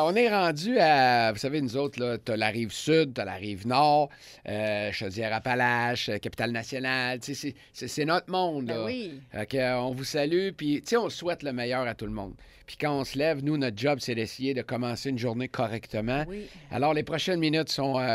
on est rendu à... Vous savez, nous autres, là, t'as la rive sud, t'as la rive nord, Chaudière-Appalaches, Capitale-Nationale. Tu sais, c'est notre monde, Ben là. oui. Fait que, on vous salue, puis tu sais, on souhaite le meilleur à tout le monde. Puis quand on se lève, nous, notre job, c'est d'essayer de commencer une journée correctement. Oui. Alors, les prochaines minutes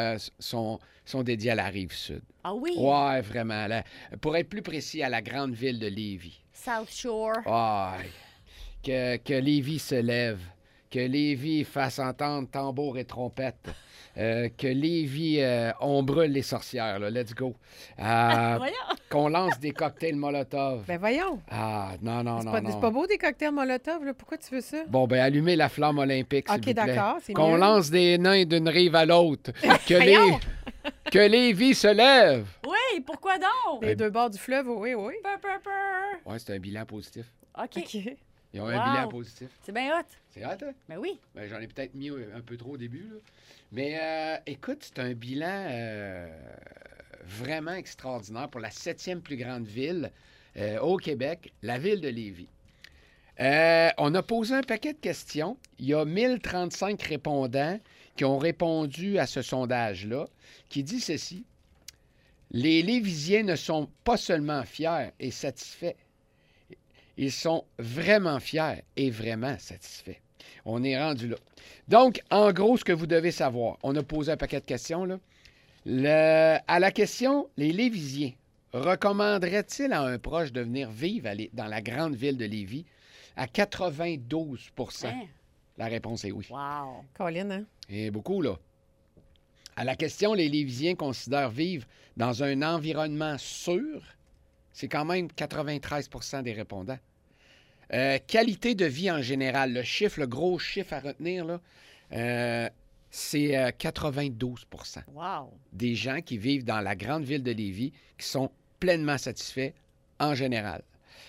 sont dédiées à la rive sud. Ah oui? Ouais, vraiment. Pour être plus précis, à la grande ville de Lévis. South Shore. Ouais. Que Lévis se lève. Que Lévis fasse entendre tambour et trompette. Que Lévis, on brûle les sorcières, là. Let's go. Voyons. Qu'on lance des cocktails Molotov. Ben voyons. Ah, non, non, non, C'est non. pas beau des cocktails Molotov, là. Pourquoi tu veux ça? Bon, ben, allumez la flamme olympique, s'il OK, vous plaît. d'accord, c'est Qu'on mieux. lance des nains d'une rive à l'autre. Voyons. Que Lévis se lève. Oui, pourquoi donc? Les deux bords du fleuve, oui, oui. Peur, peur, peur. Ouais, c'est un bilan positif. OK. OK. Ils ont Wow. un bilan positif. C'est bien hot. C'est hâte, hein? Ben oui. Ben, j'en ai peut-être mis un peu trop au début, là. Mais écoute, c'est un bilan vraiment extraordinaire pour la 7e plus grande ville au Québec, la ville de Lévis. On a posé un paquet de questions. Il y a 1035 répondants qui ont répondu à ce sondage-là, qui dit ceci. Les Lévisiens ne sont pas seulement fiers et satisfaits. Ils sont vraiment fiers et vraiment satisfaits. On est rendu là. Donc, en gros, ce que vous devez savoir, on a posé un paquet de questions, là. À la question, les Lévisiens recommanderaient-ils à un proche de venir vivre dans la grande ville de Lévis? À 92 Hein? La réponse est oui. Wow. Colin, hein? Et beaucoup, là. À la question, les Lévisiens considèrent vivre dans un environnement sûr. C'est quand même 93 des répondants. Qualité de vie en général. Le gros chiffre à retenir, là, c'est 92 Wow. des gens qui vivent dans la grande ville de Lévis qui sont pleinement satisfaits en général.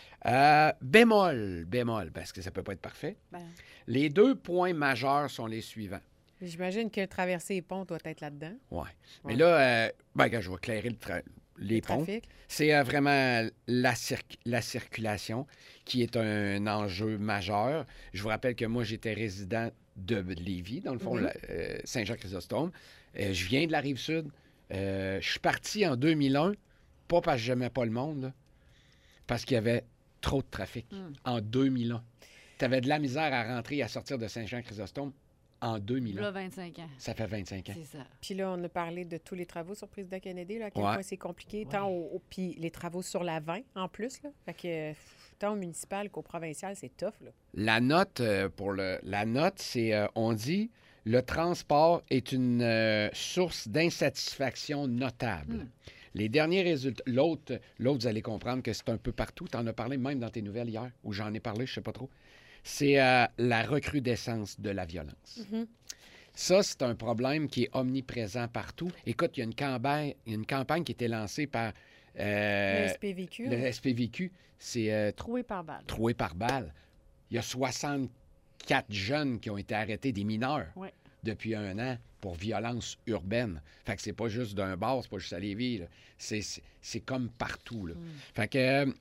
Bémol, parce que ça ne peut pas être parfait. Ben, Les 2 points majeurs sont les suivants. J'imagine que traverser les ponts doit être là-dedans. Ouais. Mais Ouais. là, quand je vais éclairer les Le ponts, trafic. c'est vraiment la circulation qui est un enjeu majeur. Je vous rappelle que moi, j'étais résident de Lévis, dans le fond, Saint-Jean-Chrysostome. Je viens de la Rive-Sud. Je suis parti en 2001, pas parce que j'aimais pas le monde, là, parce qu'il y avait trop de trafic en 2001. Tu avais de la misère à rentrer et à sortir de Saint-Jean-Chrysostome en 2001. là, 25 ans. Ça fait 25 ans. C'est ça. Puis là, on a parlé de tous les travaux sur Président Kennedy, là, à quel Ouais. point c'est compliqué, tant puis les travaux sur la 20 en plus, là. Fait que tant au municipal qu'au provincial, c'est tough, là. La note, c'est, on dit, le transport est une source d'insatisfaction notable. Les derniers résultats, l'autre, vous allez comprendre que c'est un peu partout. Tu en as parlé même dans tes nouvelles hier, ou j'en ai parlé, je sais pas trop. C'est la recrudescence de la violence. Ça, c'est un problème qui est omniprésent partout. Écoute, il y a une campagne qui a été lancée par Le SPVQ. le SPVQ. C'est Troué par balle. troué par balle. Il y a 64 jeunes qui ont été arrêtés, des mineurs, Ouais. depuis 1 an pour violence urbaine. Fait que c'est pas juste d'un bar, c'est pas juste à Lévis, là. C'est comme partout, là. Fait que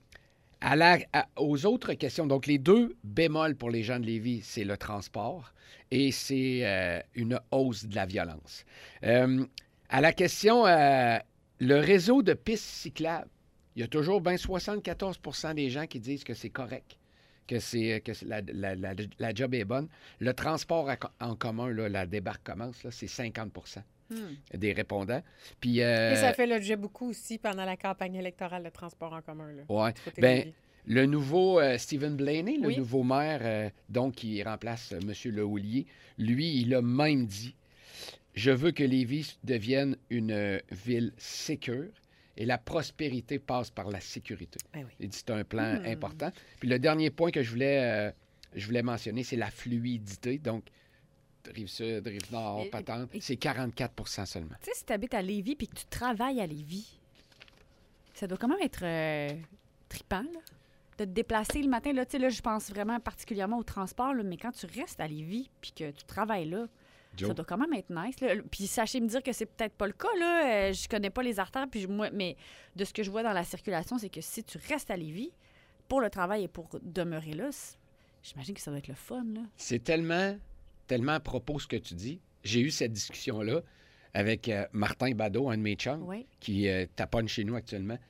aux autres questions, donc les 2 bémols pour les gens de Lévis, c'est le transport et c'est une hausse de la violence. À la question, le réseau de pistes cyclables, il y a toujours bien 74 des gens qui disent que c'est correct, que la job est bonne. Le transport en commun, là, la débarque commence, là, c'est 50 des répondants. Puis, Et ça fait l'objet beaucoup aussi pendant la campagne électorale, le transport en commun, là. ouais, Du côté de ben, Lévis. le nouveau Stephen Blaney, le Oui. nouveau maire, donc qui remplace M. Lehoulier, lui, il a même dit « Je veux que Lévis devienne une ville sécure et la prospérité passe par la sécurité. Ben oui. Il dit c'est un plan important. Puis le dernier point que je voulais mentionner, c'est la fluidité. Donc, Rive-Sud, Rive-Nord, Et- Patente, et- c'est 44 seulement. Tu sais, si tu habites à Lévis puis que tu travailles à Lévis, ça doit quand même être trippant, là. De te déplacer le matin, là, tu sais, là, je pense vraiment particulièrement au transport, là, mais quand tu restes à Lévis puis que tu travailles là, Joe? ça doit quand même être nice. Là. Puis sachez me dire que c'est peut-être pas le cas, là. Je connais pas les artères, puis moi, mais de ce que je vois dans la circulation, c'est que si tu restes à Lévis, pour le travail et pour demeurer là, j'imagine que ça doit être le fun, là. C'est tellement tellement à propos de ce que tu dis. J'ai eu cette discussion-là avec Martin Badeau, un de mes chums, Oui. qui taponne chez nous actuellement.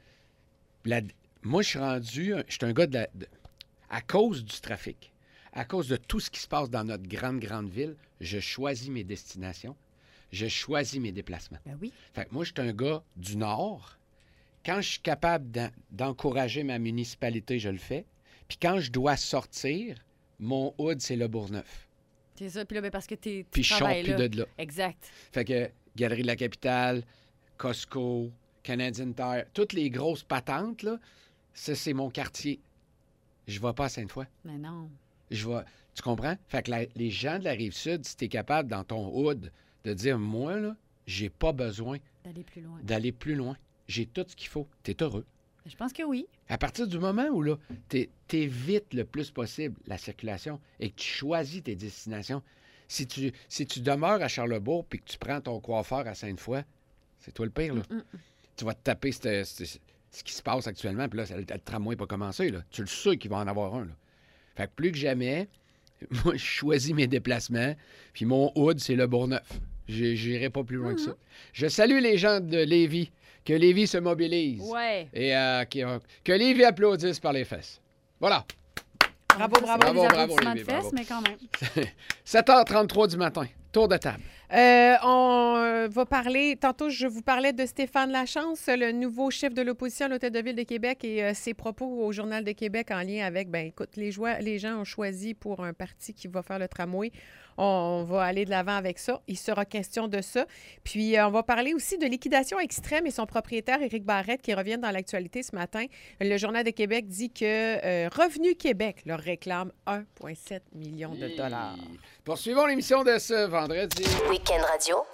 Moi, je suis un gars à cause du trafic, à cause de tout ce qui se passe dans notre grande ville, je choisis mes destinations, je choisis mes déplacements. Ben oui. Fait que moi, je suis un gars du Nord. Quand je suis capable d'encourager ma municipalité, je le fais. Puis quand je dois sortir, mon hood, c'est le Bourgneuf. C'est ça. Puis là, ben, parce que tu Puis je sors travailles plus là. de là. Exact. Fait que Galerie de la Capitale, Costco, Canadian Tire, toutes les grosses patentes, là, ça, c'est mon quartier. Je vais pas à Sainte-Foy. Mais non. Tu comprends? Fait que les gens de la Rive-Sud, si tu es capable, dans ton hood, de dire, moi, là, j'ai pas besoin D'aller plus loin. d'aller plus loin. J'ai tout ce qu'il faut. Tu es heureux. Je pense que oui. À partir du moment où là, tu évites le plus possible la circulation et que tu choisis tes destinations, si tu demeures à Charlebourg puis que tu prends ton coiffeur à Sainte-Foy, c'est toi le pire, là. Tu vas te taper ce qui se passe actuellement, puis là, le tramway n'est pas commencé, là. Tu le sais qu'il va en avoir un, là. Fait que plus que jamais, moi, je choisis mes déplacements, puis mon hood, c'est le Bourgneuf. J'irai pas plus loin que ça. Je salue les gens de Lévis, que Lévis se mobilise. Ouais. Et que Lévis applaudisse par les fesses. Voilà. Bravo, bravo. Bravo, Des bravo, applaudissements Lévi, de fesses, bravo. mais quand même. 7h33 du matin. Tour de table. On va parler, tantôt je vous parlais de Stéphane Lachance, le nouveau chef de l'opposition à l'Hôtel de Ville de Québec et ses propos au Journal de Québec en lien avec, ben écoute, les gens ont choisi pour un parti qui va faire le tramway. On va aller de l'avant avec ça. Il sera question de ça. Puis, on va parler aussi de liquidation extrême et son propriétaire, Éric Barrette, qui revient dans l'actualité ce matin. Le Journal de Québec dit que Revenu Québec leur réclame 1,7 million de dollars. Poursuivons l'émission de ce vendredi. Week-end Radio.